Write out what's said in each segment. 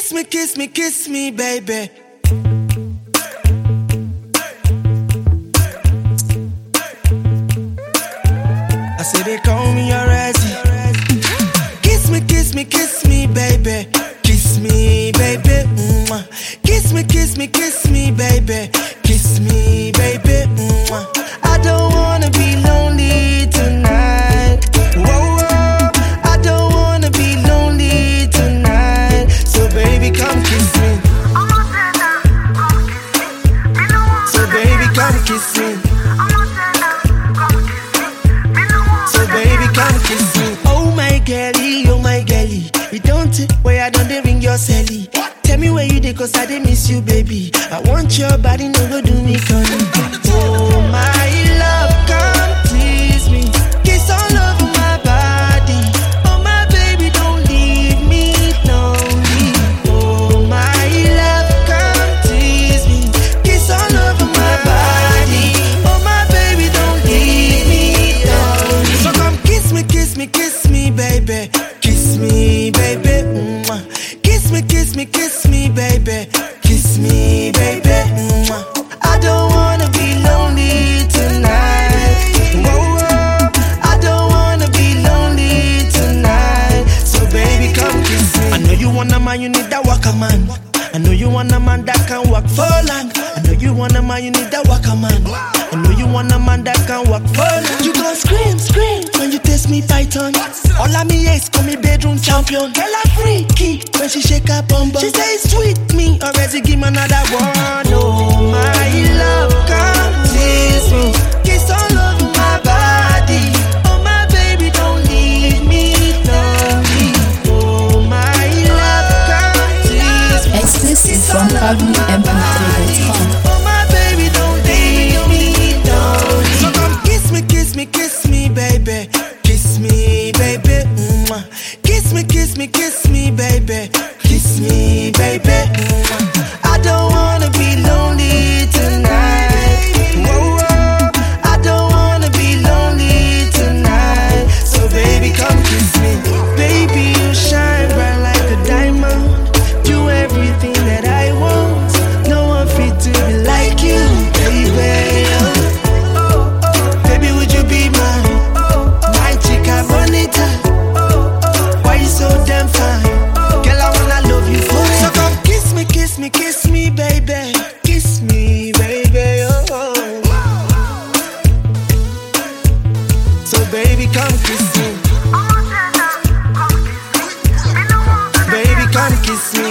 kiss me, baby. I say they call me already. Kiss me, baby. Kiss me, baby. Mwah. Kiss me, baby. Kiss me, baby. Mwah. I don't wanna be lonely tonight. Whoa, whoa. I don't wanna be lonely tonight. So baby, come kiss me. So baby, come kiss me. So baby, come kiss me. Oh my girlie, you don't take where I don't ring your celly. Tell me where you dey, cause I dey miss you, baby. I want your body, no go do me funny. Oh my love, come please me. Kiss all over my body. Oh my baby, don't leave me lonely. Oh my love, come please me. Kiss all over my body. Oh my baby, don't leave me lonely. So come kiss me, baby. Kiss me, baby. Mwah. Kiss me, baby. Kiss me, baby. Mwah. I don't wanna be lonely tonight. Whoa, whoa. I don't wanna be lonely tonight. So baby, come kiss me. I know you want a man, you need that waka man. I know you want a man that can walk for long. I know you want a man, you need that waka man. I know you want a man that can walk for long. You gon' scream when you taste me python. All of me is call me bedroom champion. Girl a freaky when she shake her bum bum. She say sweet me already, give me another one. Oh my love, come tease me. Kiss all over my body. Oh my baby, don't leave me lonely. Oh my love, come tease me. Exclusive from PabloMP3.com. Oh my baby, don't leave me lonely. So come kiss me, baby. Kiss me, baby. Mwah. Kiss me, baby. Kiss me, baby. Mwah. I don't wanna be lonely tonight. Whoa, whoa. I don't wanna be lonely tonight. So baby, come kiss me. Baby, you shine bright like a diamond. Do everything that I want. No one fit to be like you, baby. Baby, would you be mine? My chica bonita. Why you so damn fine? Girl, I wanna love you forever. So come kiss me, baby. Kiss me, baby. Oh. So baby, come kiss me. Baby, come kiss me.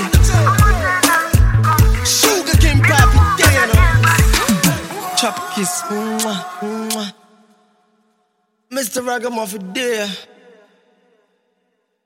Sugar King Papi, there you know. Chop kiss, mwah, mwah. Mr. Ragamuffin, there.